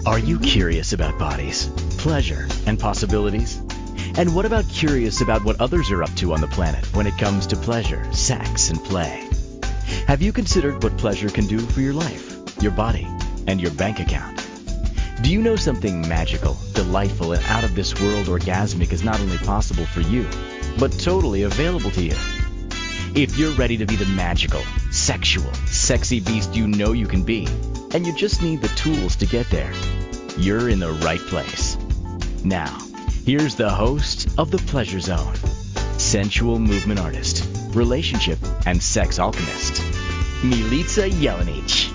Are you curious about bodies, pleasure, and possibilities? And what about curious about what others are up to on the planet when it comes to pleasure, sex, and play? Have you considered what pleasure can do for your life, your body, and your bank account? Do you know something magical, delightful, and out of this world orgasmic is not only possible for you, but totally available to you? If you're ready to be the magical, sexual, sexy beast you know you can be, and you just need the tools to get there, you're in the right place. Now, here's the host of The Pleasure Zone, sensual movement artist, relationship and sex alchemist, Milica Jelenic.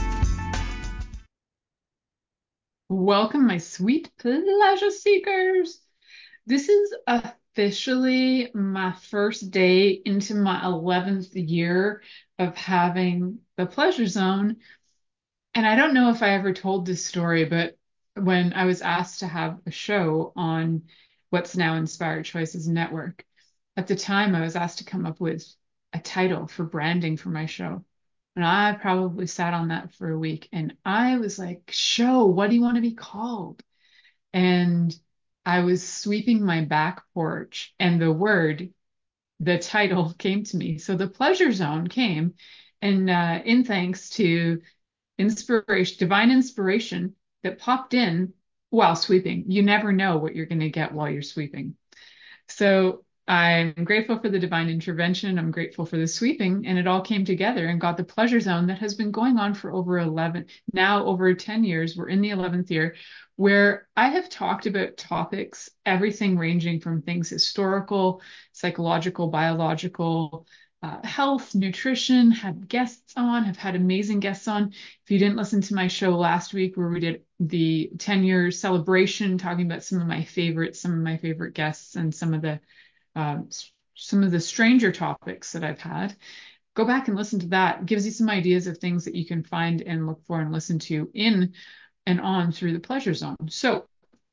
Welcome, my sweet pleasure seekers. This is officially my first day into my 11th year of having the Pleasure Zone. And I don't know if I ever told this story, but when I was asked to have a show on what's now Inspired Choices Network, at the time I was asked to come up with a title for branding for my show. And I probably sat on that for a week and I was like, show, what do you want to be called? And I was sweeping my back porch and the title came to me. So the Pleasure Zone came. And in thanks to divine inspiration that popped in while sweeping. You never know what you're going to get while you're sweeping. So I'm grateful for the divine intervention. I'm grateful for the sweeping, and it all came together and got the Pleasure Zone that has been going on for over 10 years. We're in the 11th year, where I have talked about topics, everything ranging from things historical, psychological, biological, health, nutrition, have had amazing guests on. If you didn't listen to my show last week where we did the 10-year celebration, talking about some of my favorite guests and some of the stranger topics that I've had, go back and listen to that. It gives you some ideas of things that you can find and look for and listen to in and on through the Pleasure Zone. So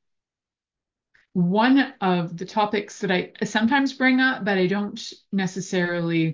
one of the topics that I sometimes bring up, but I don't necessarily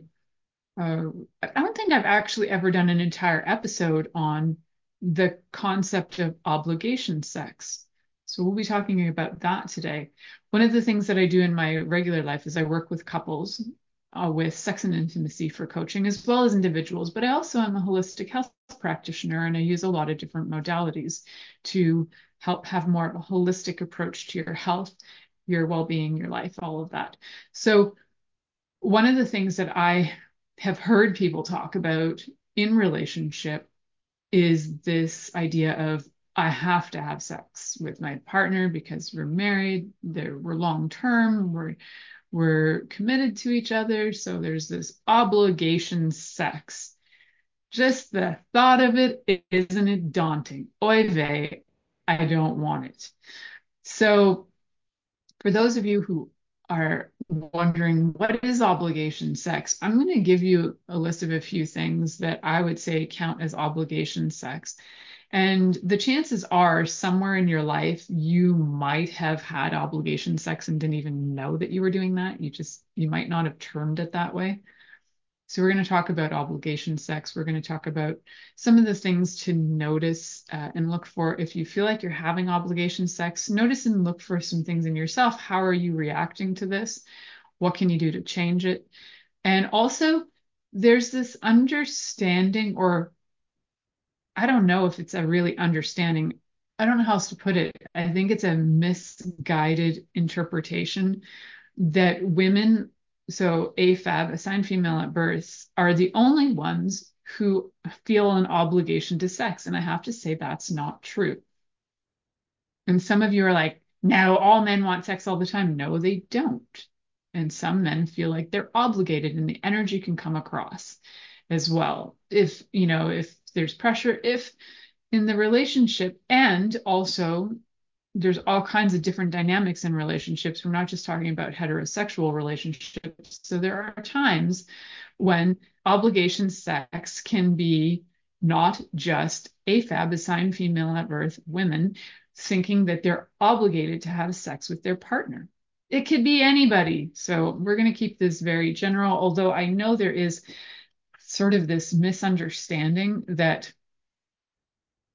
I don't think I've actually ever done an entire episode on the concept of obligation sex. So we'll be talking about that today. One of the things that I do in my regular life is I work with couples with sex and intimacy for coaching, as well as individuals. But I also am a holistic health practitioner, and I use a lot of different modalities to help have more of a holistic approach to your health, your well-being, your life, all of that. So one of the things that I have heard people talk about in relationship is this idea of I have to have sex with my partner because we're married, we're long term, we're committed to each other. So there's this obligation sex. Just the thought of it, isn't it daunting? Oy vey, I don't want it. So for those of you who are wondering what is obligation sex, I'm going to give you a list of a few things that I would say count as obligation sex. And the chances are somewhere in your life, you might have had obligation sex and didn't even know that you were doing that. You might not have termed it that way. So we're going to talk about obligation sex. We're going to talk about some of the things to notice and look for if you feel like you're having obligation sex. Notice and look for some things in yourself. How are you reacting to this? What can you do to change it? And also, there's this understanding, or I don't know if it's a really understanding. I don't know how else to put it. I think it's a misguided interpretation that women, so AFAB, assigned female at birth, are the only ones who feel an obligation to sex. And I have to say that's not true. And some of you are like, no, all men want sex all the time. No, they don't. And some men feel like they're obligated and the energy can come across as well. If there's pressure, if in the relationship, and also there's all kinds of different dynamics in relationships. We're not just talking about heterosexual relationships. So there are times when obligation sex can be not just AFAB, assigned female at birth women, thinking that they're obligated to have sex with their partner. It could be anybody. So we're going to keep this very general, although I know there is sort of this misunderstanding that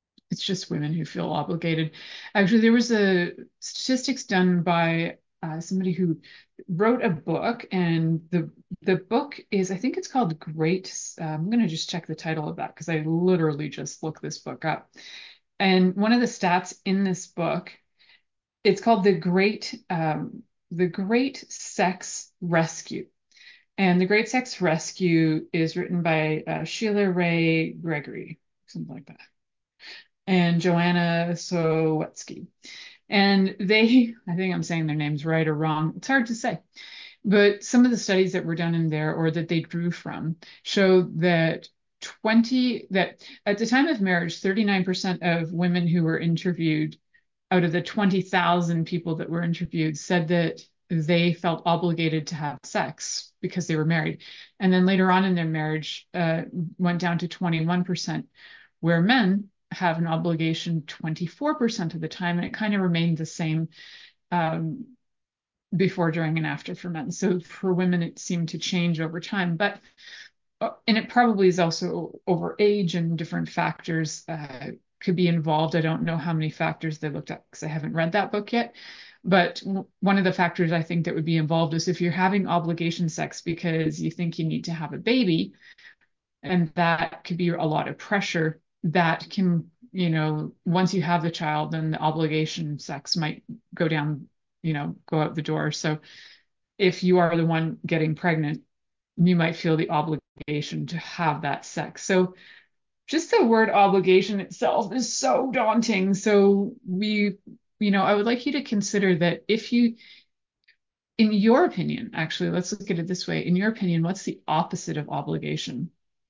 It's just women who feel obligated. Actually, there was a statistics done by somebody who wrote a book, and the book is, I think it's called Great. I'm going to just check the title of that because I literally just looked this book up. And one of the stats in this book, it's called the Great Sex Rescue. And The Great Sex Rescue is written by Sheila Wray Gregory, something like that, and Joanna Sowetsky. And they, I think I'm saying their names right or wrong. It's hard to say. But some of the studies that were done in there or that they drew from show that that at the time of marriage, 39% of women who were interviewed out of the 20,000 people that were interviewed said that they felt obligated to have sex because they were married. And then later on in their marriage, went down to 21%, where men have an obligation 24% of the time. And it kind of remained the same um, before, during, and after for men. So for women, it seemed to change over time. But and it probably is also over age and different factors could be involved. I don't know how many factors they looked at because I haven't read that book yet. But one of the factors I think that would be involved is if you're having obligation sex because you think you need to have a baby, and that could be a lot of pressure, that can, once you have the child, then the obligation sex might go down, go out the door. So if you are the one getting pregnant, you might feel the obligation to have that sex. So just the word obligation itself is so daunting. So I would like you to consider that if you, in your opinion, actually, let's look at it this way. In your opinion, what's the opposite of obligation?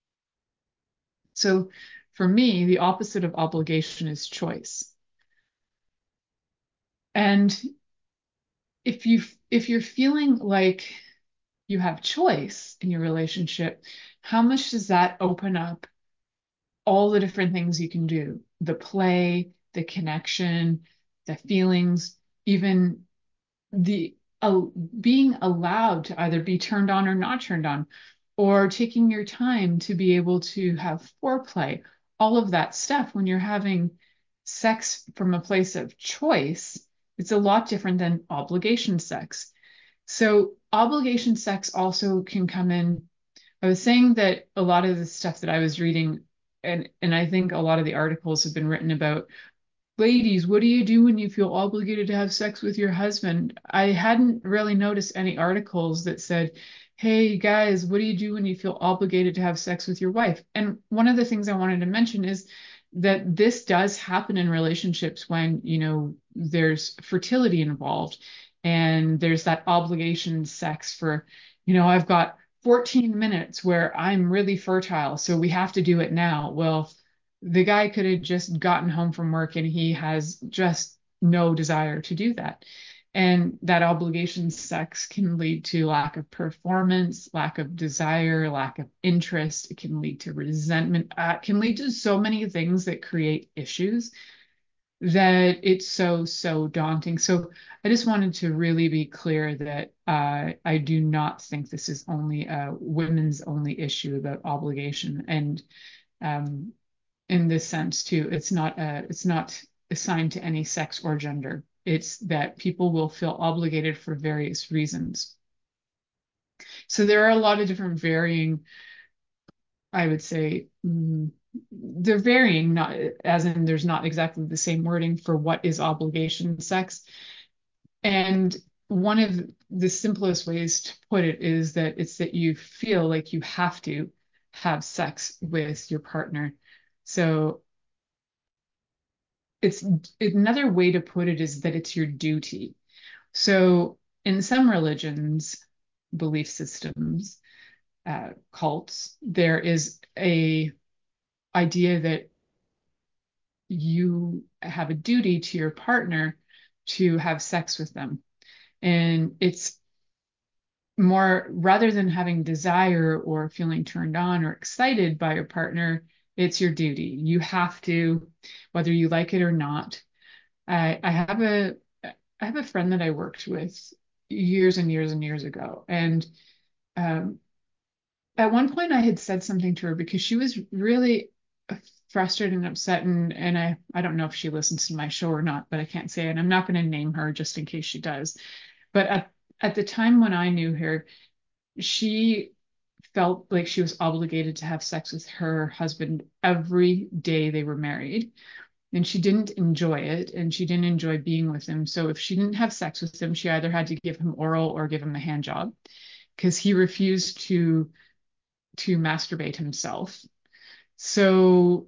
So for me, the opposite of obligation is choice. And if you're feeling like you have choice in your relationship, how much does that open up all the different things you can do? The play, the connection, the feelings, even the being allowed to either be turned on or not turned on, or taking your time to be able to have foreplay, all of that stuff. When you're having sex from a place of choice, it's a lot different than obligation sex. So obligation sex also can come in. I was saying that a lot of the stuff that I was reading, and I think a lot of the articles have been written about, ladies, what do you do when you feel obligated to have sex with your husband? I hadn't really noticed any articles that said, hey guys, what do you do when you feel obligated to have sex with your wife? And one of the things I wanted to mention is that this does happen in relationships when, there's fertility involved and there's that obligation sex for, I've got 14 minutes where I'm really fertile, so we have to do it now. Well, the guy could have just gotten home from work and he has just no desire to do that. And that obligation sex can lead to lack of performance, lack of desire, lack of interest. It can lead to resentment. It can lead to so many things that create issues that it's so, so daunting. So I just wanted to really be clear that I do not think this is only a women's only issue about obligation. And um, in this sense too. It's not assigned to any sex or gender. It's that people will feel obligated for various reasons. So there are a lot of different varying, I would say, they're varying, not as in there's not exactly the same wording for what is obligation sex. And one of the simplest ways to put it is that it's that you feel like you have to have sex with your partner. So it's another way to put it is that it's your duty. So in some religions, belief systems, cults, there is a idea that you have a duty to your partner to have sex with them. And it's more, rather than having desire or feeling turned on or excited by your partner, it's your duty. You have to, whether you like it or not. I have a friend that I worked with years and years and years ago. And um, at one point, I had said something to her because she was really frustrated and upset, and I don't know if she listens to my show or not, but I can't say, and I'm not going to name her just in case she does. But at the time when I knew her, she felt like she was obligated to have sex with her husband every day they were married. And she didn't enjoy it, and she didn't enjoy being with him. So if she didn't have sex with him, she either had to give him oral or give him a hand job because he refused to masturbate himself. So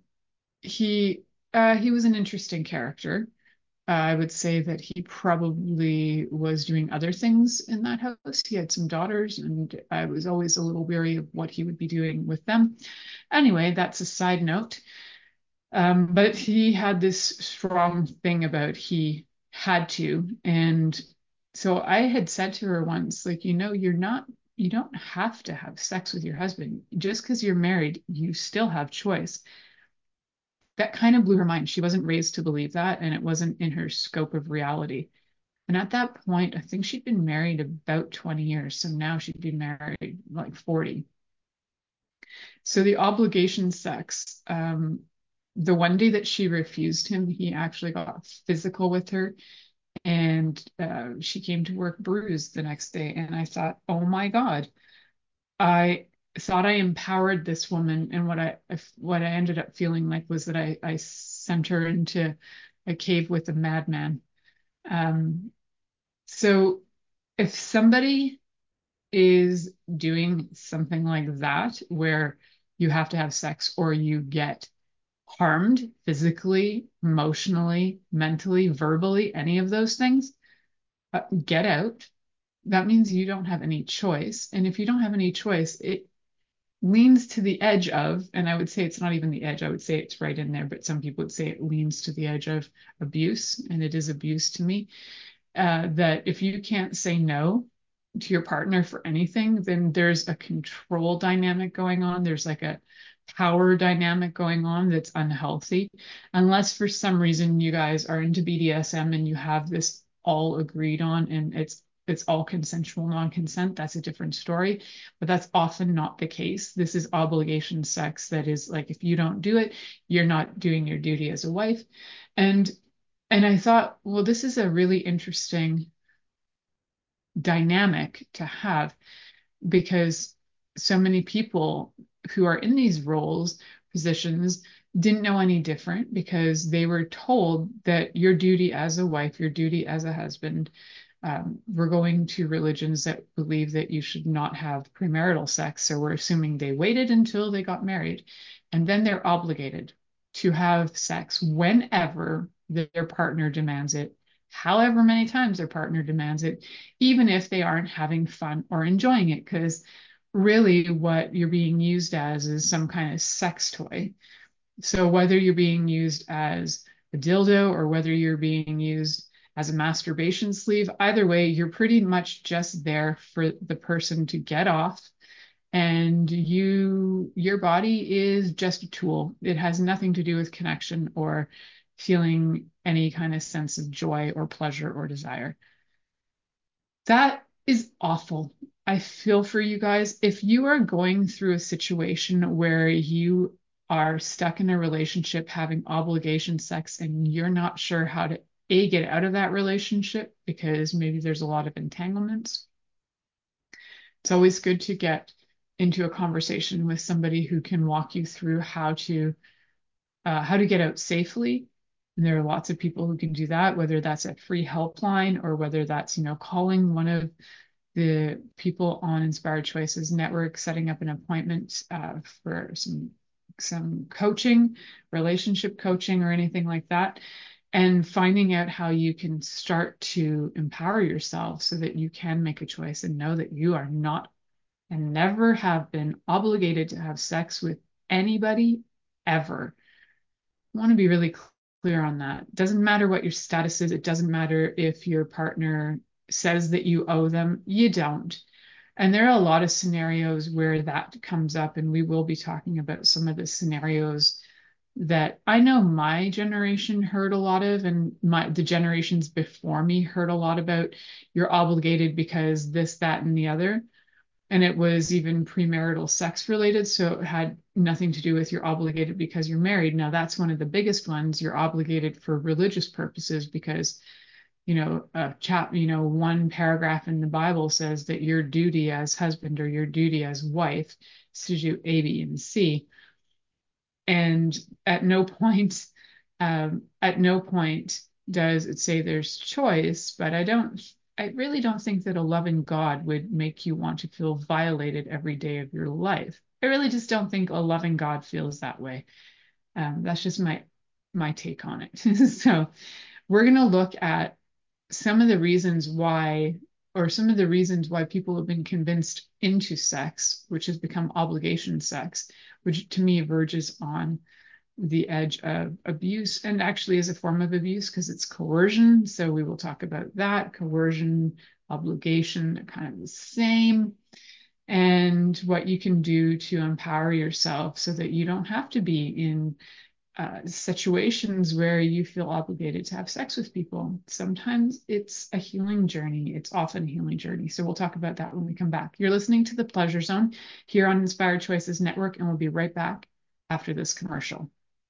he was an interesting character. I would say that he probably was doing other things in that house. He had some daughters, and I was always a little weary of what he would be doing with them. Anyway, that's a side note. But he had this strong thing about he had to. And so I had said to her once, like, you don't have to have sex with your husband. Just because you're married, you still have choice. That kind of blew her mind. She wasn't raised to believe that, and it wasn't in her scope of reality. And at that point, I think she'd been married about 20 years. So now she'd been married like 40. So the obligation sex, the one day that she refused him, he actually got physical with her, and she came to work bruised the next day. And I thought, oh my God, I thought I empowered this woman, and what I ended up feeling like was that I sent her into a cave with a madman. Um, so if somebody is doing something like that, where you have to have sex or you get harmed physically, emotionally, mentally, verbally, any of those things, get out. That means you don't have any choice. And if you don't have any choice, it leans to the edge of, and I would say it's not even the edge, I would say it's right in there, but some people would say it leans to the edge of abuse, and it is abuse to me. That if you can't say no to your partner for anything, then there's a control dynamic going on. There's like a power dynamic going on that's unhealthy. Unless for some reason you guys are into BDSM and you have this all agreed on and it's all consensual non-consent, that's a different story. But that's often not the case. This is obligation sex that is like if you don't do it, you're not doing your duty as a wife. And and I thought, well, this is a really interesting dynamic to have because so many people who are in these roles, positions, didn't know any different because they were told that your duty as a wife, your duty as a husband, we're going to religions that believe that you should not have premarital sex. So we're assuming they waited until they got married and then they're obligated to have sex whenever their partner demands it, however many times their partner demands it, even if they aren't having fun or enjoying it. Because really, what you're being used as is some kind of sex toy. So whether you're being used as a dildo or whether you're being used as a masturbation sleeve, either way, you're pretty much just there for the person to get off. And your body is just a tool. It has nothing to do with connection or feeling any kind of sense of joy or pleasure or desire. That is awful. I feel for you guys. If you are going through a situation where you are stuck in a relationship having obligation sex and you're not sure how to get out of that relationship because maybe there's a lot of entanglements, it's always good to get into a conversation with somebody who can walk you through how to get out safely. And there are lots of people who can do that, whether that's a free helpline or whether that's, calling one of the people on Inspired Choices Network, setting up an appointment for some coaching, relationship coaching, or anything like that, and finding out how you can start to empower yourself so that you can make a choice and know that you are not and never have been obligated to have sex with anybody ever. I want to be really clear on that. It doesn't matter what your status is. It doesn't matter if your partner says that you owe them. You don't. And there are a lot of scenarios where that comes up, and we will be talking about some of the scenarios that I know my generation heard a lot of, and the generations before me heard a lot about. You're obligated because this, that, and the other. And it was even premarital sex related. So it had nothing to do with you're obligated because you're married. Now, that's one of the biggest ones. You're obligated for religious purposes because, one paragraph in the Bible says that your duty as husband or your duty as wife is to do A, B, and C. And at no point does it say there's choice, but I really don't think that a loving God would make you want to feel violated every day of your life. I really just don't think a loving God feels that way. That's just my take on it. So we're going to look at some of the reasons why, or some of the reasons why people have been convinced into sex, which has become obligation sex, which to me verges on the edge of abuse and actually is a form of abuse because it's coercion. So we will talk about that. Coercion, obligation, they're kind of the same. And what you can do to empower yourself so that you don't have to be in situations where you feel obligated to have sex with people. Sometimes it's a healing journey. It's often a healing journey. So we'll talk about that when we come back. You're listening to The Pleasure Zone here on Inspired Choices Network, and we'll be right back after this commercial.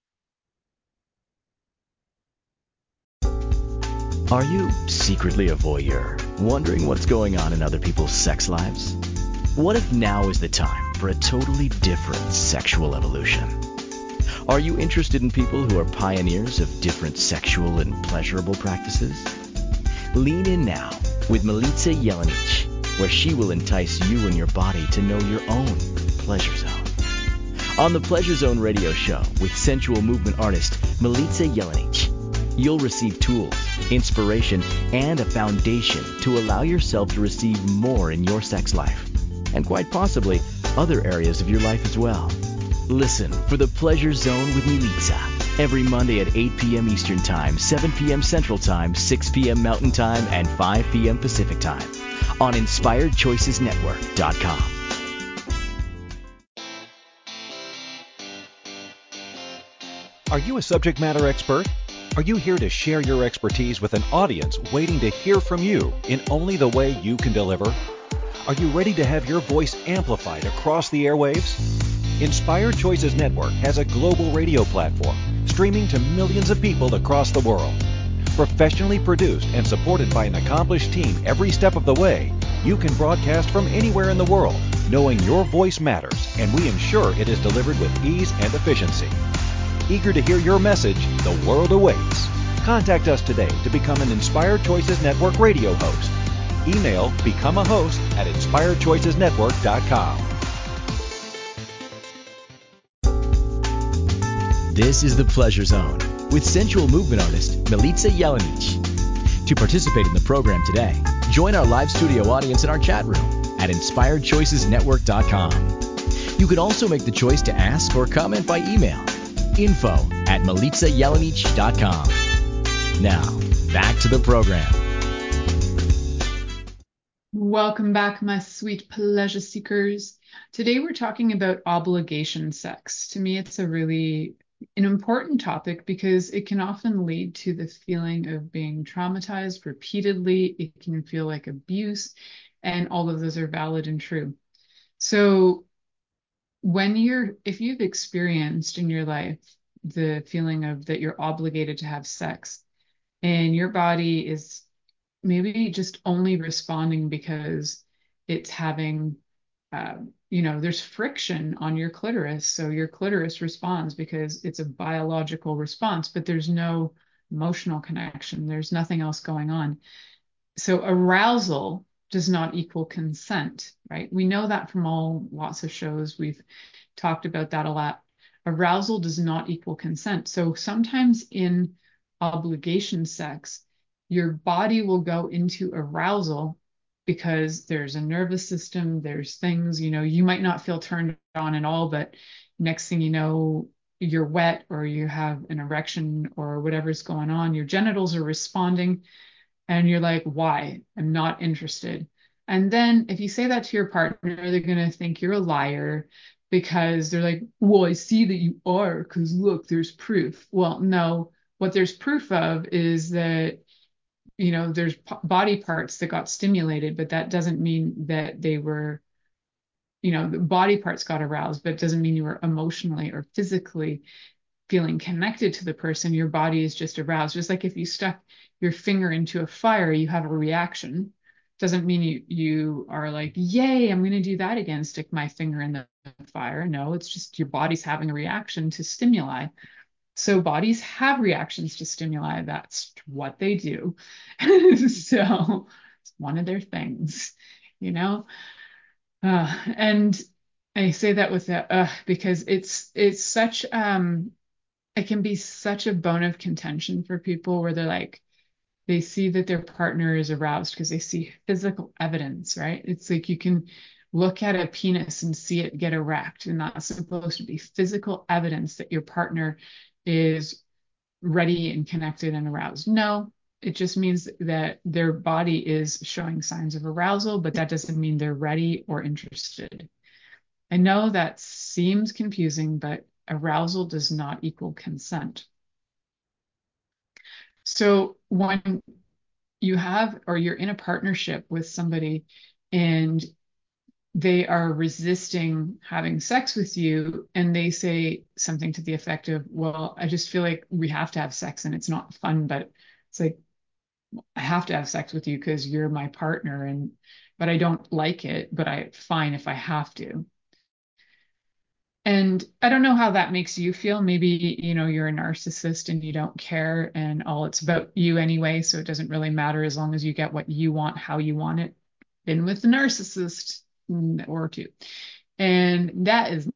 Are you secretly a voyeur, wondering what's going on in other people's sex lives? What if now is the time for a totally different sexual evolution? Are you interested in people who are pioneers of different sexual and pleasurable practices? Lean in now with Milica Jelenic, where she will entice you and your body to know your own pleasure zone. On the Pleasure Zone radio show with sensual movement artist Milica Jelenic, you'll receive tools, inspiration, and a foundation to allow yourself to receive more in your sex life, and quite possibly other areas of your life as well. Listen for The Pleasure Zone with Milica every Monday at 8 p.m. Eastern Time, 7 p.m. Central Time, 6 p.m. Mountain Time, and 5 p.m. Pacific Time on InspiredChoicesNetwork.com. Are you a subject matter expert? Are you here to share your expertise with an audience waiting to hear from you in only the way you can deliver? Are you ready to have your voice amplified across the airwaves? Inspired Choices Network has a global radio platform streaming to millions of people across the world. Professionally produced and supported by an accomplished team every step of the way, you can broadcast from anywhere in the world, knowing your voice matters, and we ensure it is delivered with ease and efficiency. Eager to hear your message, the world awaits. Contact us today to become an Inspired Choices Network radio host. Email become a host at inspiredchoicesnetwork.com. This is The Pleasure Zone with sensual movement artist Milica Jelenic. To participate in the program today, join our live studio audience in our chat room at inspiredchoicesnetwork.com. You can also make the choice to ask or comment by email, info@milicajelenic.com. Now, back to the program. Welcome back, my sweet pleasure seekers. Today we're talking about obligation sex. To me, it's an important topic because it can often lead to the feeling of being traumatized repeatedly. It can feel like abuse, and all of those are valid and true. So if you've experienced in your life the feeling of that you're obligated to have sex and your body is maybe just only responding because it's having, there's friction on your clitoris. So your clitoris responds because it's a biological response, but there's no emotional connection. There's nothing else going on. So arousal does not equal consent, right? We know that from lots of shows. We've talked about that a lot. Arousal does not equal consent. So sometimes in obligation sex, your body will go into arousal because there's a nervous system, there's things, you might not feel turned on at all, but next thing you know, you're wet or you have an erection or whatever's going on, your genitals are responding, and you're like, why? I'm not interested. And then if you say that to your partner, they're going to think you're a liar because they're like, well, I see that you are because look, there's proof. Well, no, what there's proof of is that there's body parts that got stimulated, but that doesn't mean that they were the body parts got aroused, but it doesn't mean you were emotionally or physically feeling connected to the person. Your body is just aroused. Just like if you stuck your finger into a fire, you have a reaction. Doesn't mean you are like, yay, I'm going to do that again, stick my finger in the fire. No, it's just your body's having a reaction to stimuli. So bodies have reactions to stimuli. That's what they do. So it's one of their things, you know? And I say that with that because it's such it can be such a bone of contention for people where they're like, they see that their partner is aroused because they see physical evidence, right? It's like you can look at a penis and see it get erect, and that's supposed to be physical evidence that your partner is ready and connected and aroused. No, it just means that their body is showing signs of arousal, but that doesn't mean they're ready or interested. I know that seems confusing, but arousal does not equal consent. So when you have or you're in a partnership with somebody and they are resisting having sex with you and they say something to the effect of, well, I just feel like we have to have sex and it's not fun, but it's like, I have to have sex with you because you're my partner, and but I don't like it, but I fine if I have to. And I don't know how that makes you feel. Maybe, you're a narcissist and you don't care and all it's about you anyway. So it doesn't really matter as long as you get what you want, how you want it. Been with the narcissist or two. And that is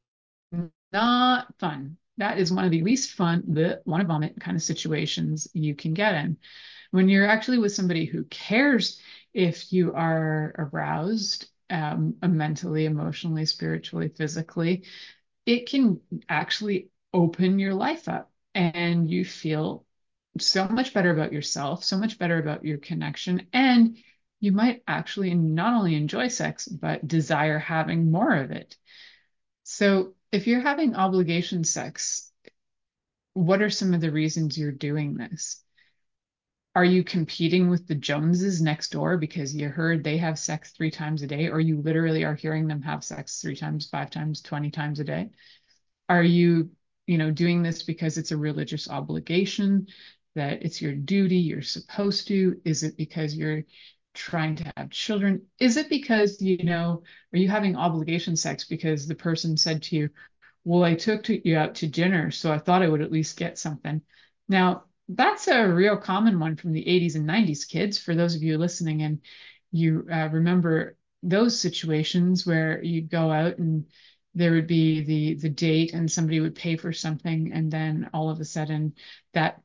not fun. That is one of the least fun, the want to vomit kind of situations you can get in. When you're actually with somebody who cares if you are aroused mentally, emotionally, spiritually, physically, it can actually open your life up and you feel so much better about yourself, so much better about your connection. And you might actually not only enjoy sex, but desire having more of it. So if you're having obligation sex, what are some of the reasons you're doing this? Are you competing with the Joneses next door because you heard they have sex 3 times a day, or you literally are hearing them have sex 3 times, 5 times, 20 times a day? Are you, doing this because it's a religious obligation, that it's your duty, you're supposed to? Is it because you're trying to have children? Is it because, are you having obligation sex because the person said to you, well, I took you out to dinner, so I thought I would at least get something. Now, that's a real common one from the 80s and 90s, kids, for those of you listening, and you remember those situations where you'd go out and there would be the date and somebody would pay for something, and then all of a sudden that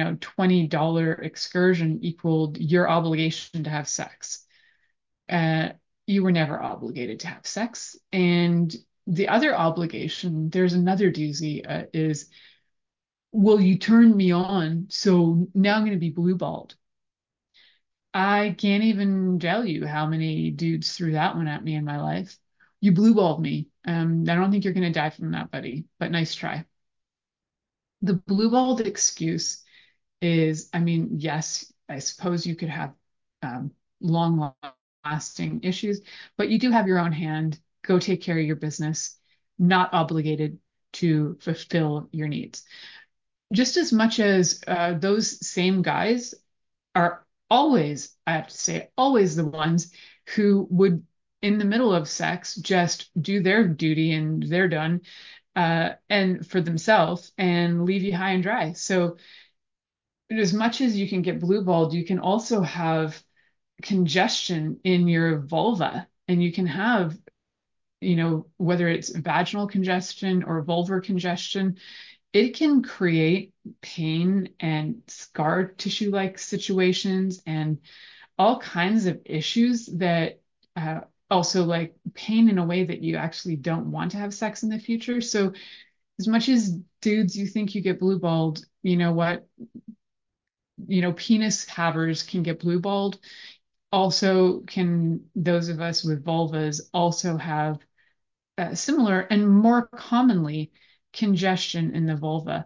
$20 excursion equaled your obligation to have sex. You were never obligated to have sex. And the other obligation, there's another doozy, is, well, you turned me on, so now I'm going to be blue balled. I can't even tell you how many dudes threw that one at me in my life. You blue balled me. I don't think you're going to die from that, buddy, but nice try. The blue balled excuse is, I mean, yes, I suppose you could have long lasting issues, but you do have your own hand. Go take care of your business, not obligated to fulfill your needs. Just as much as those same guys are always, I have to say, always the ones who would, in the middle of sex, just do their duty and they're done, and for themselves and leave you high and dry. So, as much as you can get blue balled, you can also have congestion in your vulva, and you can have, whether it's vaginal congestion or vulvar congestion, it can create pain and scar tissue like situations and all kinds of issues that also like pain in a way that you actually don't want to have sex in the future. So as much as dudes, you think you get blue balled, you know what? Penis havers can get blue balled. Also, can those of us with vulvas also have similar and more commonly congestion in the vulva?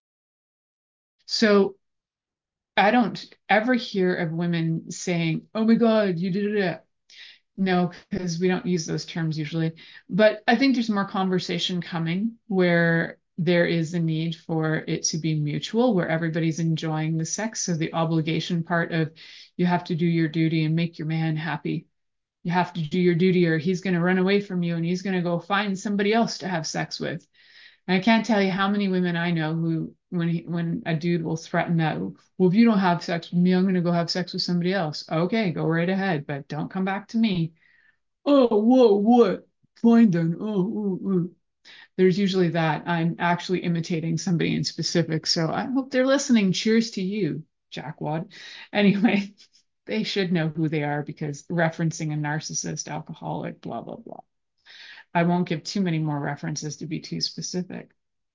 So I don't ever hear of women saying, oh my God, you did it. No, because we don't use those terms usually. But I think there's more conversation coming where there is a need for it to be mutual, where everybody's enjoying the sex. So the obligation part of you have to do your duty and make your man happy. You have to do your duty or he's going to run away from you and he's going to go find somebody else to have sex with. And I can't tell you how many women I know who, when a dude will threaten that, well, if you don't have sex with me, I'm going to go have sex with somebody else. Okay, go right ahead, but don't come back to me. Oh, whoa, what? Fine then. Oh, ooh, ooh. There's usually that. I'm actually imitating somebody in specific, so I hope they're listening. Cheers to you, Jackwad. Anyway, they should know who they are because referencing a narcissist, alcoholic, blah, blah, blah. I won't give too many more references to be too specific.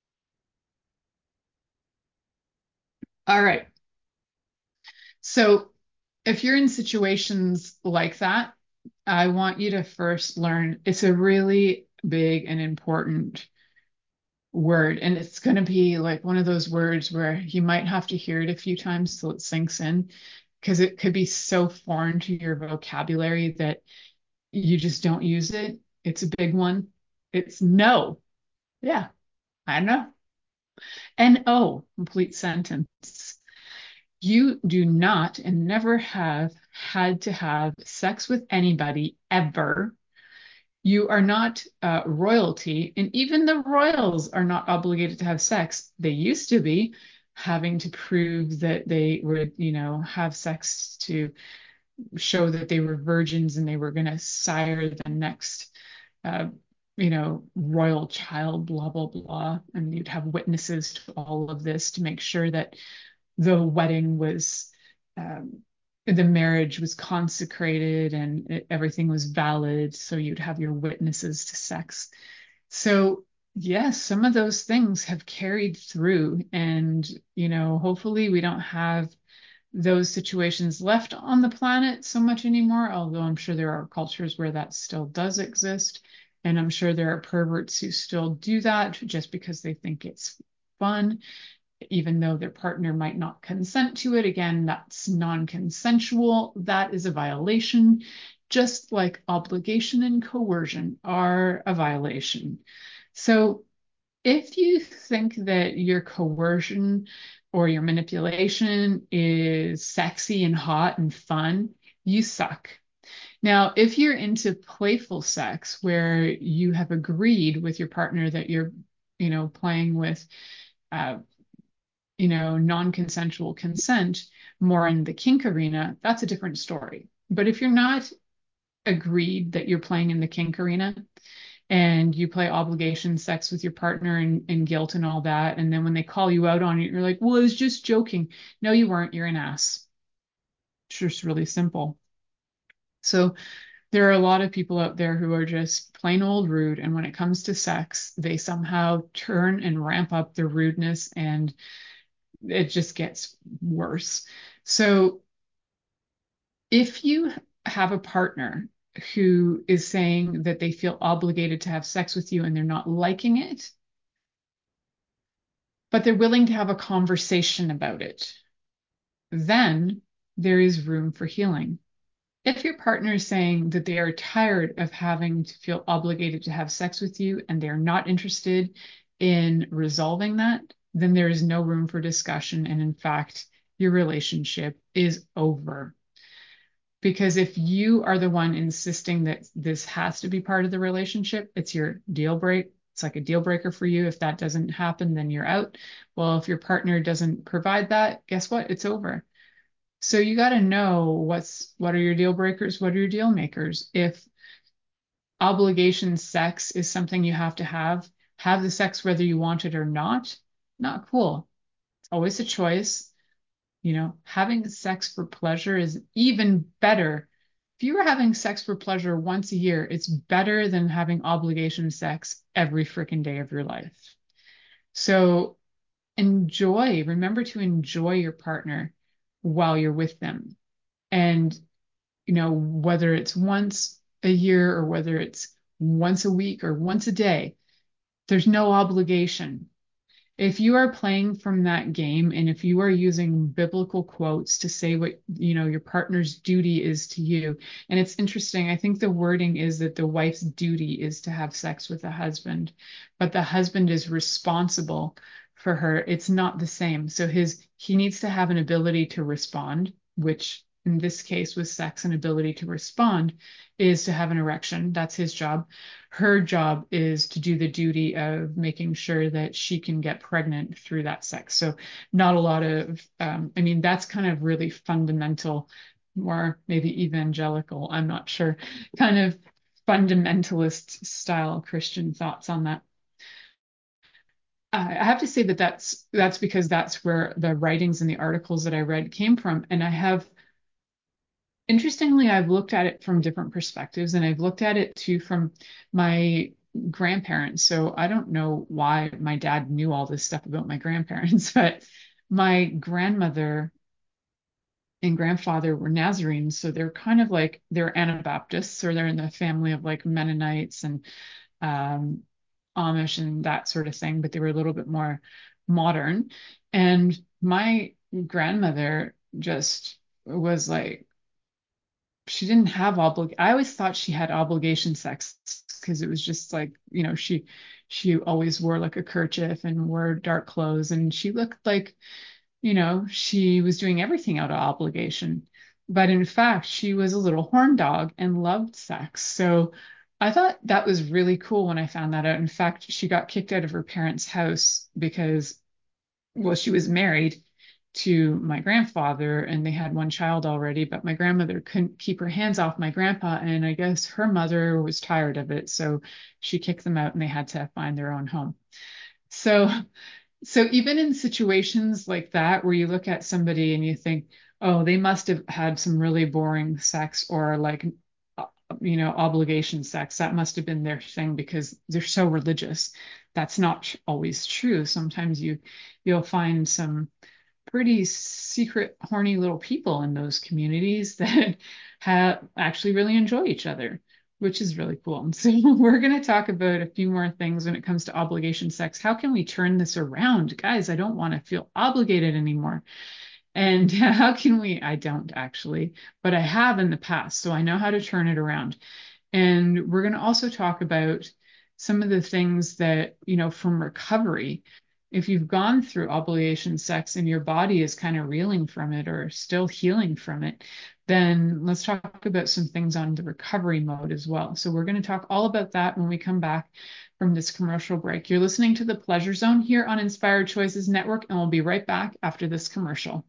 All right. So if you're in situations like that, I want you to first learn it's a really big and important word. And it's going to be like one of those words where you might have to hear it a few times till it sinks in, because it could be so foreign to your vocabulary that you just don't use it. It's a big one. It's no. Yeah, I know. No, complete sentence. You do not and never have had to have sex with anybody ever. You are not royalty, and even the royals are not obligated to have sex. They used to be having to prove that they would, have sex to show that they were virgins and they were going to sire the next, uh, royal child, blah, blah, blah. And you'd have witnesses to all of this to make sure that the wedding was um, the marriage was consecrated and everything was valid. So you'd have your witnesses to sex. So yes, some of those things have carried through, and hopefully we don't have those situations left on the planet so much anymore. Although I'm sure there are cultures where that still does exist, and I'm sure there are perverts who still do that just because they think it's fun even though their partner might not consent to it. Again, that's non-consensual. That is a violation, just like obligation and coercion are a violation. So if you think that your coercion or your manipulation is sexy and hot and fun, you suck. Now, if you're into playful sex where you have agreed with your partner that you're, playing with uh, non-consensual consent more in the kink arena, that's a different story. But if you're not agreed that you're playing in the kink arena and you play obligation sex with your partner and guilt and all that, and then when they call you out on it, you're like, well, I was just joking. No, you weren't. You're an ass. It's just really simple. So there are a lot of people out there who are just plain old rude. And when it comes to sex, they somehow turn and ramp up their rudeness and it just gets worse. So if you have a partner who is saying that they feel obligated to have sex with you and they're not liking it, but they're willing to have a conversation about it, then there is room for healing. If your partner is saying that they are tired of having to feel obligated to have sex with you and they're not interested in resolving that, then there is no room for discussion. And in fact, your relationship is over. Because if you are the one insisting that this has to be part of the relationship, it's your deal break. It's like a deal breaker for you. If that doesn't happen, then you're out. Well, if your partner doesn't provide that, guess what? It's over. So you got to know what are your deal breakers, what are your deal makers. If obligation sex is something you have the sex whether you want it or not. Not cool. It's always a choice. Having sex for pleasure is even better. If you were having sex for pleasure once a year, it's better than having obligation sex every freaking day of your life. So remember to enjoy your partner while you're with them. And, whether it's once a year or whether it's once a week or once a day, there's no obligation. if you are playing from that game, and if you are using biblical quotes to say what, your partner's duty is to you, and it's interesting, I think the wording is that the wife's duty is to have sex with the husband, but the husband is responsible for her. It's not the same. So he needs to have an ability to respond, which in this case with sex, an ability to respond is to have an erection. That's his job. Her job is to do the duty of making sure that she can get pregnant through that sex. So not a lot of, that's kind of really fundamental, more maybe evangelical, I'm not sure, kind of fundamentalist style Christian thoughts on that. I have to say that that's because that's where the writings and the articles that I read came from. And interestingly, I've looked at it from different perspectives, and I've looked at it too from my grandparents. So I don't know why my dad knew all this stuff about my grandparents, but my grandmother and grandfather were Nazarenes. So they're kind of like, they're Anabaptists, or they're in the family of like Mennonites and um, Amish and that sort of thing, but they were a little bit more modern. And my grandmother just was like, she didn't have I always thought she had obligation sex, because it was just like, she always wore like a kerchief and wore dark clothes, and she looked like, she was doing everything out of obligation. But in fact, she was a little horn dog and loved sex. So I thought that was really cool when I found that out. In fact, she got kicked out of her parents' house because, well, she was married to my grandfather and they had one child already, but my grandmother couldn't keep her hands off my grandpa. And I guess her mother was tired of it. So she kicked them out and they had to find their own home. So even in situations like that, where you look at somebody and you think, oh, they must have had some really boring sex, or like, obligation sex, that must have been their thing because they're so religious. That's not always true. Sometimes you'll find some pretty secret, horny little people in those communities that actually really enjoy each other, which is really cool. And so we're going to talk about a few more things when it comes to obligation sex. How can we turn this around? Guys, I don't want to feel obligated anymore. And how can we? I don't actually, but I have in the past. So I know how to turn it around. And we're going to also talk about some of the things that, from recovery, if you've gone through obligation sex and your body is kind of reeling from it or still healing from it, then let's talk about some things on the recovery mode as well. So we're going to talk all about that when we come back from this commercial break. You're listening to The Pleasure Zone here on Inspired Choices Network, and we'll be right back after this commercial.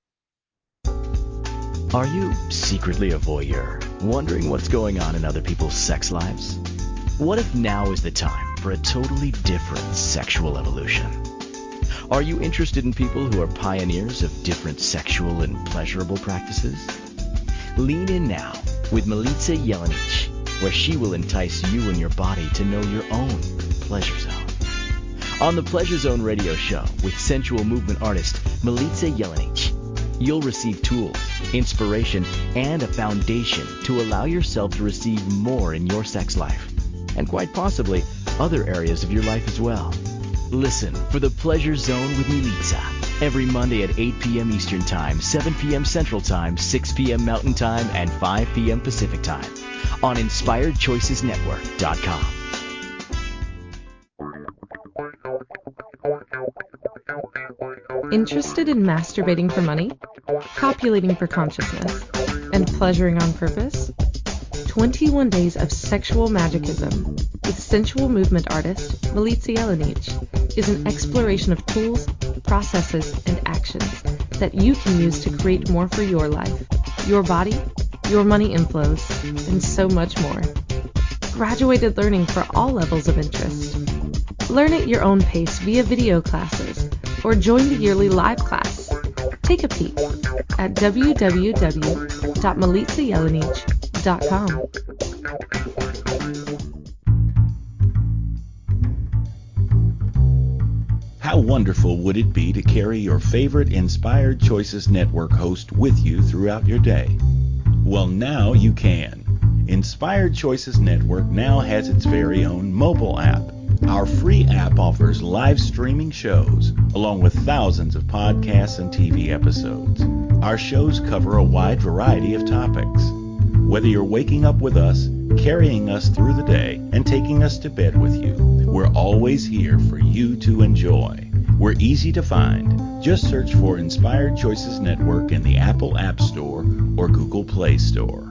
Are you secretly a voyeur, wondering what's going on in other people's sex lives? What if now is the time for a totally different sexual evolution? Are you interested in people who are pioneers of different sexual and pleasurable practices? Lean in now with Milica Jelenic, where she will entice you and your body to know your own pleasure zone. On the Pleasure Zone radio show with sensual movement artist Milica Jelenic, you'll receive tools, inspiration, and a foundation to allow yourself to receive more in your sex life, and quite possibly other areas of your life as well. Listen for The Pleasure Zone with Milica every Monday at 8 p.m. Eastern Time, 7 p.m. Central Time, 6 p.m. Mountain Time, and 5 p.m. Pacific Time on InspiredChoicesNetwork.com. Interested in masturbating for money, copulating for consciousness, and pleasuring on purpose? 21 Days of Sexual Magicism with sensual movement artist Milica Jelenic is an exploration of tools, processes, and actions that you can use to create more for your life, your body, your money inflows, and so much more. Graduated learning for all levels of interest. Learn at your own pace via video classes or join the yearly live class. Take a peek at www.milicajelenic.com. How wonderful would it be to carry your favorite Inspired Choices Network host with you throughout your day? Well, now you can. Inspired Choices Network now has its very own mobile app. Our free app offers live streaming shows, along with thousands of podcasts and TV episodes. Our shows cover a wide variety of topics. Whether you're waking up with us, carrying us through the day, and taking us to bed with you, we're always here for you to enjoy. We're easy to find. Just search for Inspired Choices Network in the Apple App Store or Google Play Store.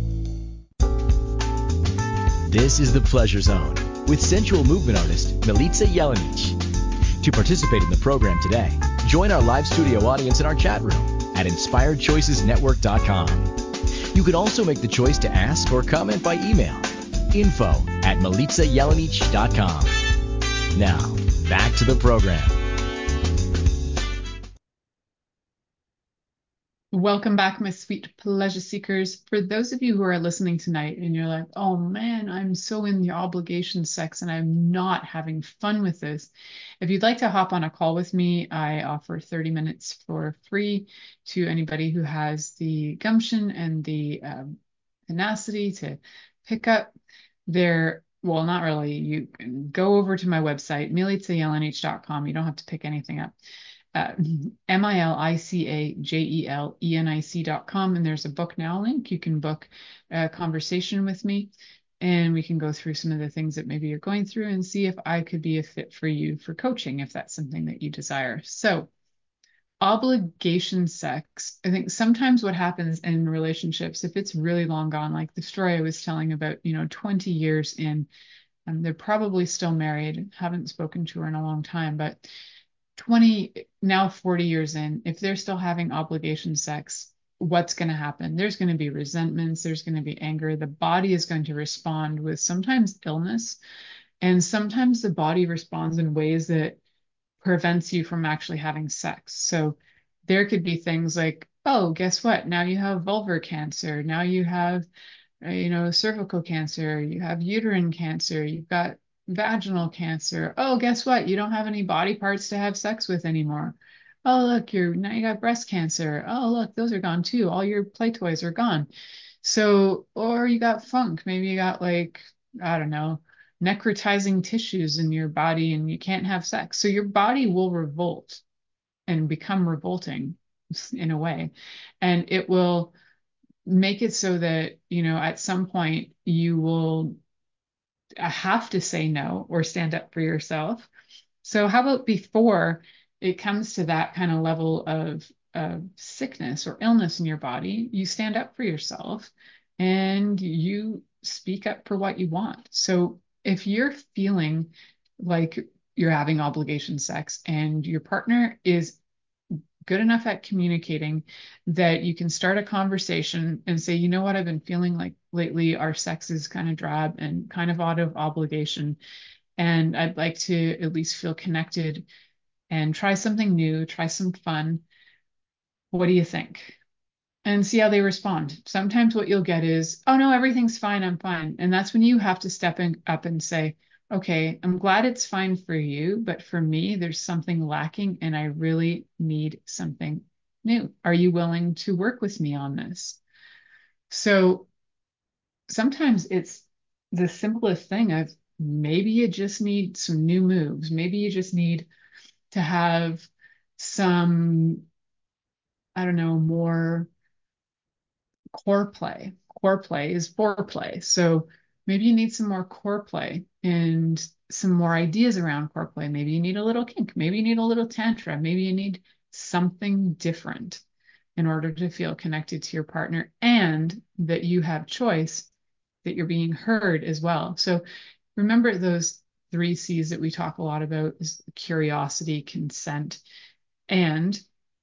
This is The Pleasure Zone with sensual movement artist Milica Jelenic. To participate in the program today, join our live studio audience in our chat room at inspiredchoicesnetwork.com. You can also make the choice to ask or comment by email, info@milicajelenic.com. Now, back to the program. Welcome back, my sweet pleasure seekers. For those of you who are listening tonight and you're like, oh man, I'm so in the obligation sex and I'm not having fun with this. If you'd like to hop on a call with me, I offer 30 minutes for free to anybody who has the gumption and the tenacity to pick up their, well, not really. You can go over to my website, milicajelenic.com. You don't have to pick anything up. milicajelenic.com, and there's a book now link. You can book a conversation with me and we can go through some of the things that maybe you're going through and see if I could be a fit for you for coaching, if that's something that you desire. So obligation sex, I think sometimes what happens in relationships, if it's really long gone, like the story I was telling about, 20 years in, they're probably still married, haven't spoken to her in a long time, but 40 years in, if they're still having obligation sex, what's going to happen? There's going to be resentments, there's going to be anger. The body is going to respond with sometimes illness, and sometimes the body responds in ways that prevents you from actually having sex. So there could be things like, oh, guess what? Now you have vulvar cancer. Now you have, cervical cancer. You have uterine cancer. You've got vaginal cancer. Oh, guess what? You don't have any body parts to have sex with anymore. Oh, look, now you got breast cancer. Oh, look, those are gone too. All your play toys are gone. So, or you got funk. Maybe you got like, I don't know, necrotizing tissues in your body and you can't have sex. So your body will revolt and become revolting in a way. And it will make it so that, at some point you will have to say no or stand up for yourself. So how about before it comes to that kind of level of sickness or illness in your body, you stand up for yourself and you speak up for what you want. So if you're feeling like you're having obligation sex and your partner is good enough at communicating that you can start a conversation and say, you know what, I've been feeling like lately our sex is kind of drab and kind of out of obligation. And I'd like to at least feel connected and try something new, try some fun. What do you think? And see how they respond. Sometimes what you'll get is, oh no, everything's fine, I'm fine. And that's when you have to step up and say, okay, I'm glad it's fine for you, but for me, there's something lacking and I really need something new. Are you willing to work with me on this? So sometimes it's the simplest thing of maybe you just need some new moves. Maybe you just need to have some, I don't know, more core play. Core play is foreplay. So maybe you need some more core play and some more ideas around core play. Maybe you need a little kink. Maybe you need a little tantra. Maybe you need something different in order to feel connected to your partner and that you have choice, that you're being heard as well. So remember those 3 C's that we talk a lot about is curiosity, consent, and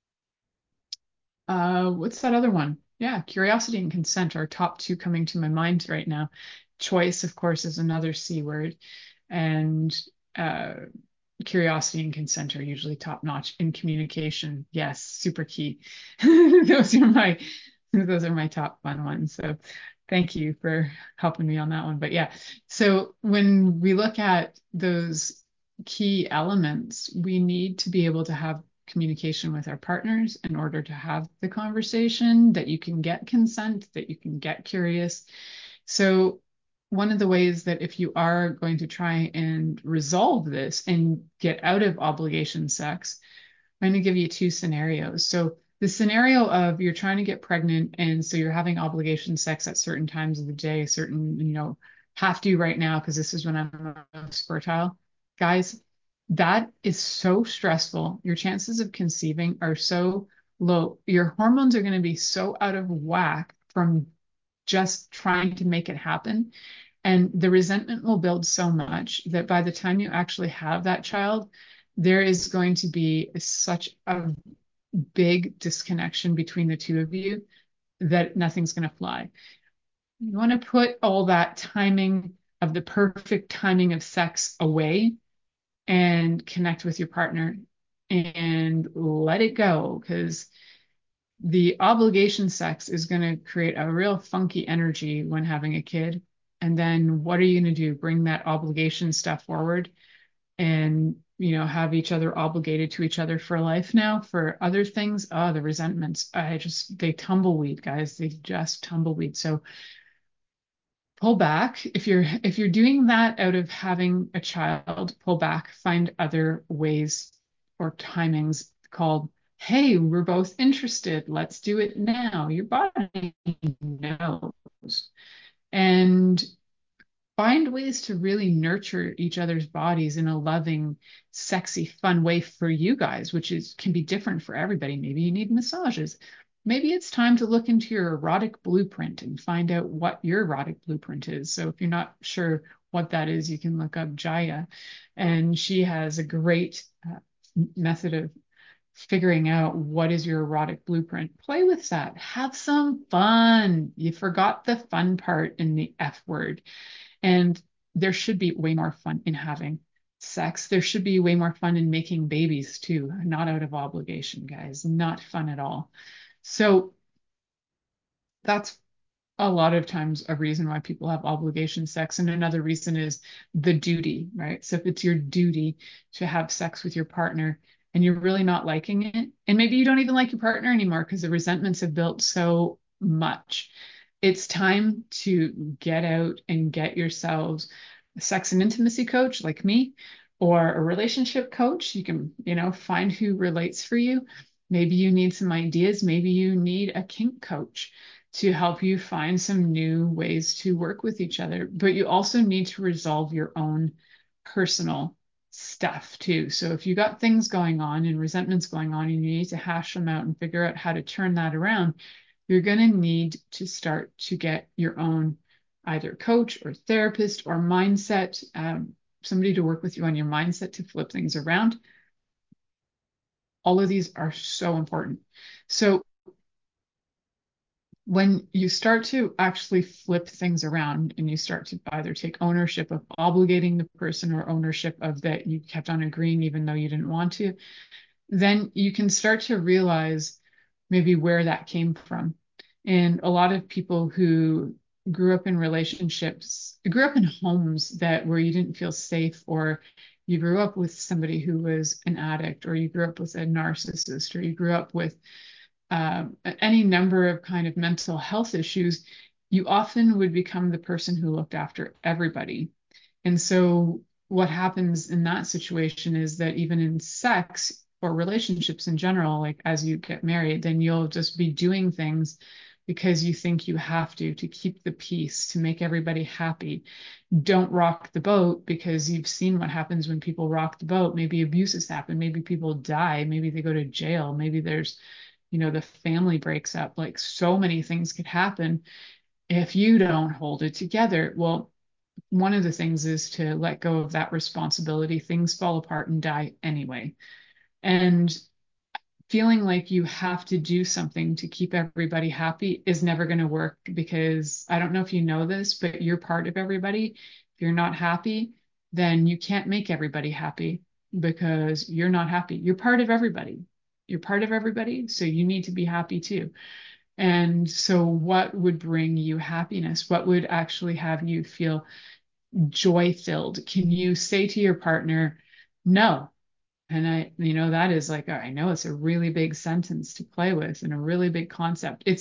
what's that other one? Yeah, curiosity and consent are top 2 coming to my mind right now. Choice, of course, is another C word, and uh, curiosity and consent are usually top notch in communication. Yes, super key. those are my top fun ones. So thank you for helping me on that one. But yeah, so when we look at those key elements, we need to be able to have communication with our partners in order to have the conversation, that you can get consent, that you can get curious. So one of the ways that if you are going to try and resolve this and get out of obligation sex, I'm going to give you two scenarios. So the scenario of you're trying to get pregnant and so you're having obligation sex at certain times of the day, certain, have to right now because this is when I'm most fertile. Guys, that is so stressful. Your chances of conceiving are so low. Your hormones are going to be so out of whack from just trying to make it happen. And the resentment will build so much that by the time you actually have that child, there is going to be such a big disconnection between the two of you that nothing's going to fly. You want to put all that timing of the perfect timing of sex away and connect with your partner and let it go, because the obligation sex is going to create a real funky energy when having a kid. And then what are you going to do? Bring that obligation stuff forward and, have each other obligated to each other for life now for other things? Oh, the resentments. They tumbleweed, guys. They just tumbleweed. So pull back. If you're doing that out of having a child, pull back, find other ways or timings called, hey, we're both interested. Let's do it now. Your body knows. And find ways to really nurture each other's bodies in a loving, sexy, fun way for you guys, which can be different for everybody. Maybe you need massages. Maybe it's time to look into your erotic blueprint and find out what your erotic blueprint is. So if you're not sure what that is, you can look up Jaya, and she has a great method of figuring out what is your erotic blueprint. Play with that. Have some fun. You forgot the fun part in the F word. And there should be way more fun in having sex. There should be way more fun in making babies too, not out of obligation, guys. Not fun at all. So that's a lot of times a reason why people have obligation sex. And another reason is the duty, right? So if it's your duty to have sex with your partner and you're really not liking it, and maybe you don't even like your partner anymore because the resentments have built so much, it's time to get out and get yourselves a sex and intimacy coach like me, or a relationship coach. You can, find who relates for you. Maybe you need some ideas. Maybe you need a kink coach to help you find some new ways to work with each other. But you also need to resolve your own personal stuff too. So if you got things going on and resentments going on and you need to hash them out and figure out how to turn that around, you're going to need to start to get your own either coach or therapist or mindset, somebody to work with you on your mindset to flip things around. All of these are so important. So when you start to actually flip things around and you start to either take ownership of obligating the person or ownership of that you kept on agreeing even though you didn't want to, then you can start to realize maybe where that came from. And a lot of people who grew up in relationships, grew up in homes that where you didn't feel safe, or you grew up with somebody who was an addict, or you grew up with a narcissist, or you grew up with any number of kind of mental health issues, you often would become the person who looked after everybody. And so what happens in that situation is that even in sex or relationships in general, like as you get married, then you'll just be doing things because you think you have to keep the peace, to make everybody happy. Don't rock the boat because you've seen what happens when people rock the boat. Maybe abuses happen, maybe people die, maybe they go to jail, maybe there's, the family breaks up. Like so many things could happen if you don't hold it together. Well, one of the things is to let go of that responsibility. Things fall apart and die anyway. And feeling like you have to do something to keep everybody happy is never going to work, because I don't know if you know this, but you're part of everybody. If you're not happy, then you can't make everybody happy because you're not happy. You're part of everybody. You're part of everybody. So you need to be happy too. And so, what would bring you happiness? What would actually have you feel joy filled? Can you say to your partner, no? And that is like, I know it's a really big sentence to play with and a really big concept. It's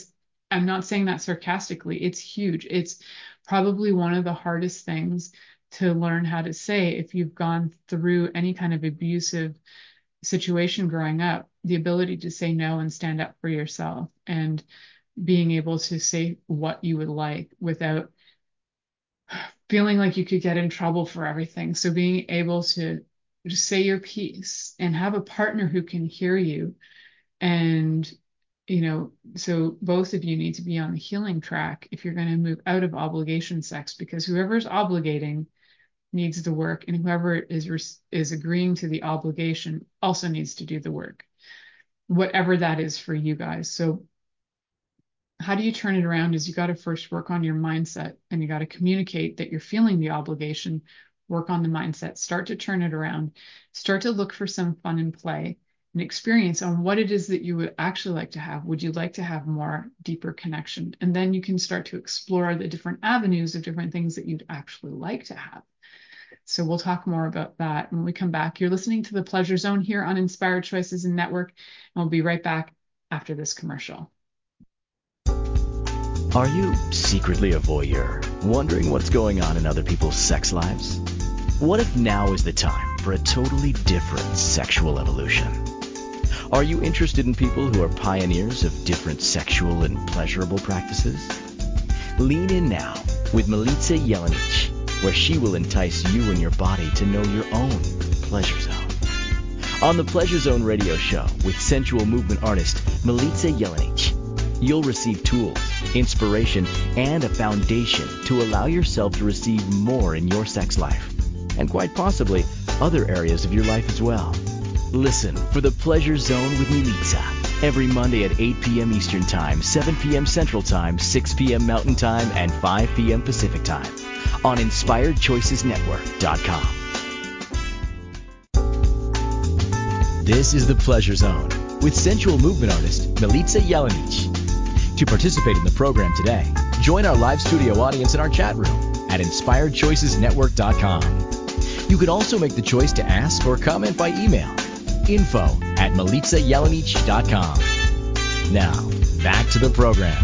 I'm not saying that sarcastically. It's huge. It's probably one of the hardest things to learn how to say if you've gone through any kind of abusive situation growing up, the ability to say no and stand up for yourself, and being able to say what you would like without feeling like you could get in trouble for everything. So being able to just say your piece and have a partner who can hear you. And, so both of you need to be on the healing track if you're going to move out of obligation sex, because whoever's obligating needs the work, and whoever is agreeing to the obligation also needs to do the work, whatever that is for you guys. So how do you turn it around is you got to first work on your mindset, and you got to communicate that you're feeling the obligation, work on the mindset, start to turn it around, start to look for some fun and play and experience on what it is that you would actually like to have. Would you like to have more deeper connection? And then you can start to explore the different avenues of different things that you'd actually like to have. So we'll talk more about that when we come back. You're listening to The Pleasure Zone here on Inspired Choices and Network, and we'll be right back after this commercial. Are you secretly a voyeur, wondering what's going on in other people's sex lives? What if now is the time for a totally different sexual evolution? Are you interested in people who are pioneers of different sexual and pleasurable practices? Lean in now with Milica Jelenic, where she will entice you and your body to know your own pleasure zone. On the Pleasure Zone radio show with sensual movement artist Milica Jelenic, you'll receive tools, inspiration, and a foundation to allow yourself to receive more in your sex life, and quite possibly other areas of your life as well. Listen for The Pleasure Zone with Milica every Monday at 8 p.m. Eastern Time, 7 p.m. Central Time, 6 p.m. Mountain Time, and 5 p.m. Pacific Time on InspiredChoicesNetwork.com. This is The Pleasure Zone with sensual movement artist Milica Jelenic. To participate in the program today, join our live studio audience in our chat room at InspiredChoicesNetwork.com. You can also make the choice to ask or comment by email, info@MilicaJelenic.com. Now, back to the program.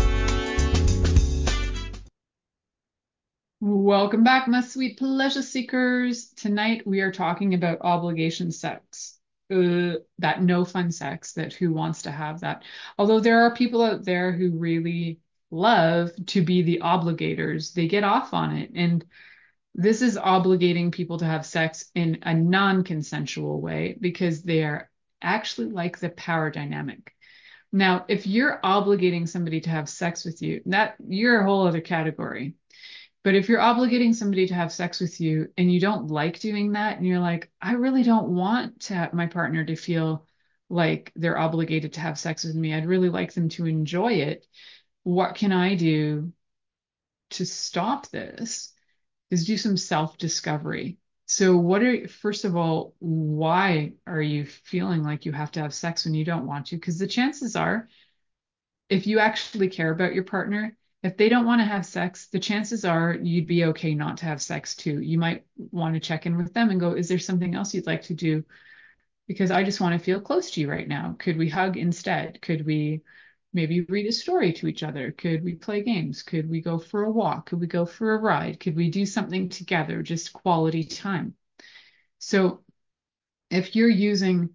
Welcome back, my sweet pleasure seekers. Tonight we are talking about obligation sex. That no fun sex, that who wants to have that. Although there are people out there who really love to be the obligators, they get off on it. And this is obligating people to have sex in a non-consensual way because they are actually like the power dynamic. Now, if you're obligating somebody to have sex with you, that you're a whole other category. But if you're obligating somebody to have sex with you and you don't like doing that, and you're like, I really don't want to have my partner to feel like they're obligated to have sex with me. I'd really like them to enjoy it. What can I do to stop this? Is do some self-discovery. So first of all, why are you feeling like you have to have sex when you don't want to? Because the chances are, if you actually care about your partner, if they don't want to have sex, the chances are you'd be okay not to have sex too. You might want to check in with them and go, is there something else you'd like to do? Because I just want to feel close to you right now. Could we hug instead? Could we maybe read a story to each other? Could we play games? Could we go for a walk? Could we go for a ride? Could we do something together? Just quality time. So if you're using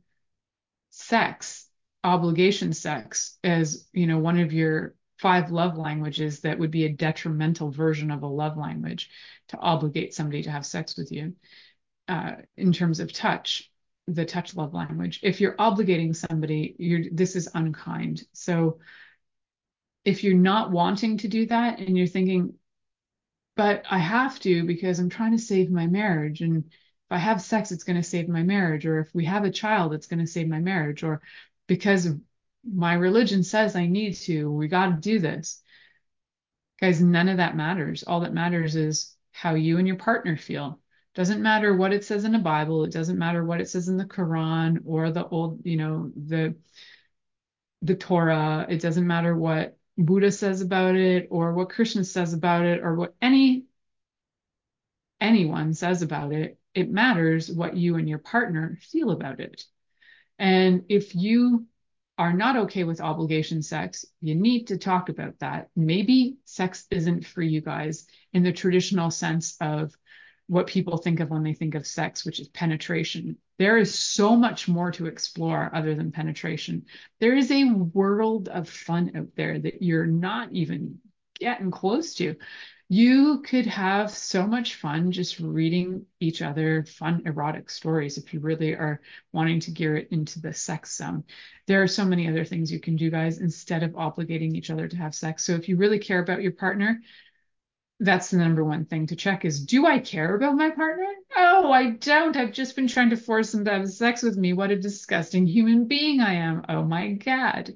sex, obligation sex, as one of your 5 love languages, that would be a detrimental version of a love language, to obligate somebody to have sex with you, in terms of touch, the touch love language. If you're obligating somebody, this is unkind. So if you're not wanting to do that and you're thinking, but I have to because I'm trying to save my marriage, and if I have sex, it's going to save my marriage, or if we have a child, it's going to save my marriage, or because my religion says I need to, we got to do this. Guys, none of that matters. All that matters is how you and your partner feel. Doesn't matter what it says in the Bible. It doesn't matter what it says in the Quran or the old, the Torah. It doesn't matter what Buddha says about it, or what Krishna says about it, or what anyone says about it. It matters what you and your partner feel about it. And if you are not okay with obligation sex, you need to talk about that. Maybe sex isn't for you guys in the traditional sense of what people think of when they think of sex, which is penetration. There is so much more to explore other than penetration. There is a world of fun out there that you're not even getting close to. You could have so much fun just reading each other fun erotic stories if you really are wanting to gear it into the sex zone. There are so many other things you can do, guys, instead of obligating each other to have sex. So if you really care about your partner, that's the number one thing to check is, do I care about my partner? Oh, I don't. I've just been trying to force them to have sex with me. What a disgusting human being I am. Oh my God.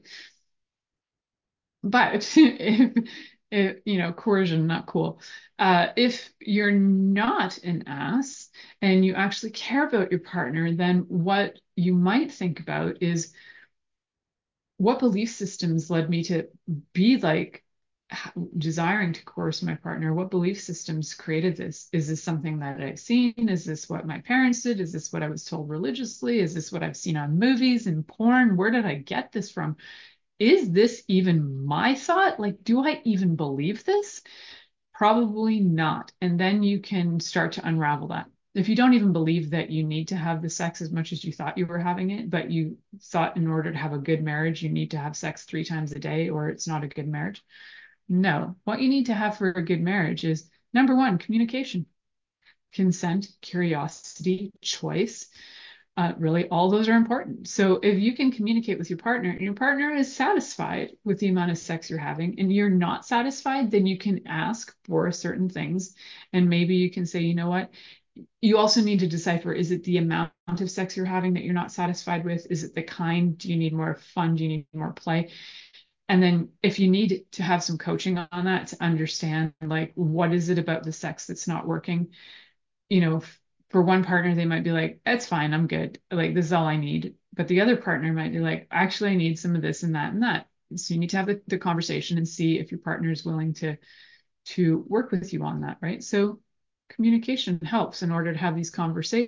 But if coercion, not cool. If you're not an ass and you actually care about your partner, then what you might think about is, what belief systems led me to be like desiring to coerce my partner? What belief systems created this? Is this something that I've seen? Is this what my parents did? Is this what I was told religiously? Is this what I've seen on movies and porn? Where did I get this from? Is this even my thought? Like, do I even believe this? Probably not. And then you can start to unravel that. If you don't even believe that you need to have the sex as much as you thought you were having it, but you thought in order to have a good marriage, you need to have sex 3 times a day, or it's not a good marriage. No, what you need to have for a good marriage is, number one, communication, consent, curiosity, choice. Really, all those are important. So if you can communicate with your partner and your partner is satisfied with the amount of sex you're having and you're not satisfied, then you can ask for certain things. And maybe you can say, you know what? You also need to decipher, is it the amount of sex you're having that you're not satisfied with? Is it the kind? Do you need more fun? Do you need more play? And then if you need to have some coaching on that to understand, like, what is it about the sex that's not working? For one partner, they might be like, it's fine, I'm good. Like, this is all I need. But the other partner might be like, actually, I need some of this and that and that. So you need to have the conversation and see if your partner is willing to work with you on that, right? So communication helps in order to have these conversations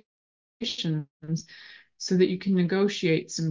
so that you can negotiate some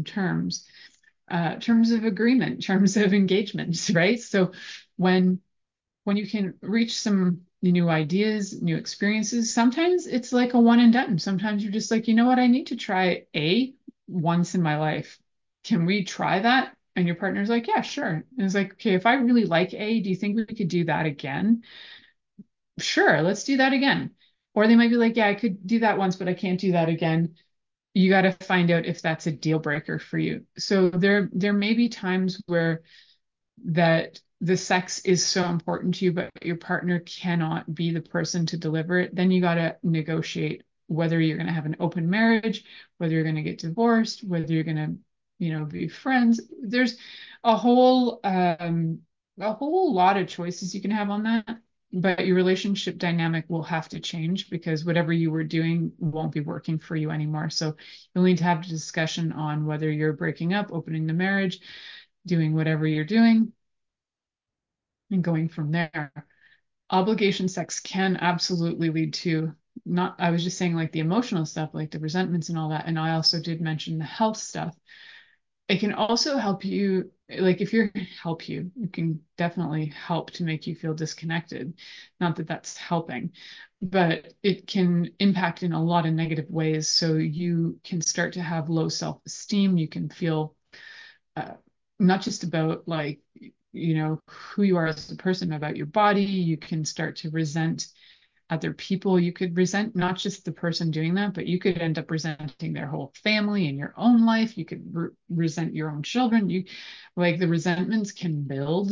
terms of agreement, terms of engagement, right? So when you can reach some new ideas, new experiences, sometimes it's like a one and done. Sometimes you're just like, you know what, I need to try A once in my life. Can we try that? And your partner's like, yeah, sure. And it's like, okay, if I really like A, do you think we could do that again? Sure, let's do that again. Or they might be like, yeah, I could do that once, but I can't do that again. You got to find out if that's a deal breaker for you. So there may be times where that the sex is so important to you, but your partner cannot be the person to deliver it. Then you got to negotiate whether you're going to have an open marriage, whether you're going to get divorced, whether you're going to, be friends. There's a whole lot of choices you can have on that. But your relationship dynamic will have to change because whatever you were doing won't be working for you anymore. So you'll need to have a discussion on whether you're breaking up, opening the marriage, doing whatever you're doing, and going from there. Obligation sex can absolutely lead to, not, I was just saying like the emotional stuff, like the resentments and all that. And I also did mention the health stuff. It can also help you, like if you're help you, it can definitely help to make you feel disconnected. Not that that's helping, but it can impact in a lot of negative ways. So you can start to have low self-esteem. You can feel uh, not just about like, who you are as a person, about your body. You can start to resent other people. You could resent not just the person doing that, but you could end up resenting their whole family and your own life. You could resent your own children. Like the resentments can build.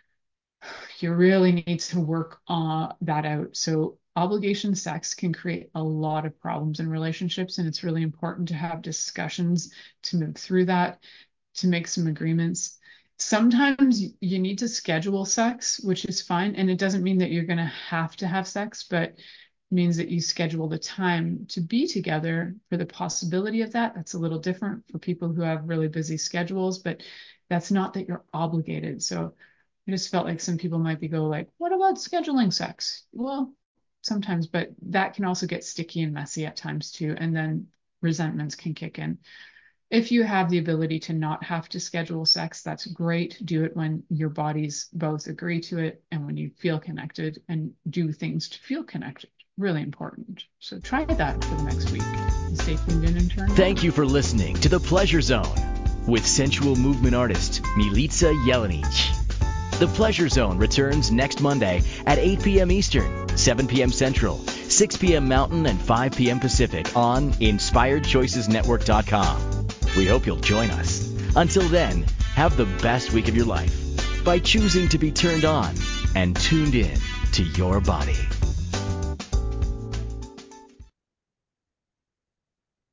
You really need to work on that out. So obligation sex can create a lot of problems in relationships, and it's really important to have discussions to move through that, to make some agreements. Sometimes you need to schedule sex, which is fine. And it doesn't mean that you're going to have sex, but it means that you schedule the time to be together for the possibility of that. That's a little different for people who have really busy schedules, but that's not that you're obligated. So I just felt like some people might be like, what about scheduling sex? Well, sometimes, but that can also get sticky and messy at times too. And then resentments can kick in. If you have the ability to not have to schedule sex, that's great. Do it when your bodies both agree to it and when you feel connected, and do things to feel connected. Really important. So try that for the next week. And stay tuned in and turn. Thank you for listening to The Pleasure Zone with sensual movement artist Milica Jelenic. The Pleasure Zone returns next Monday at 8 p.m. Eastern, 7 p.m. Central, 6 p.m. Mountain, and 5 p.m. Pacific on InspiredChoicesNetwork.com. We hope you'll join us. Until then, have the best week of your life by choosing to be turned on and tuned in to your body.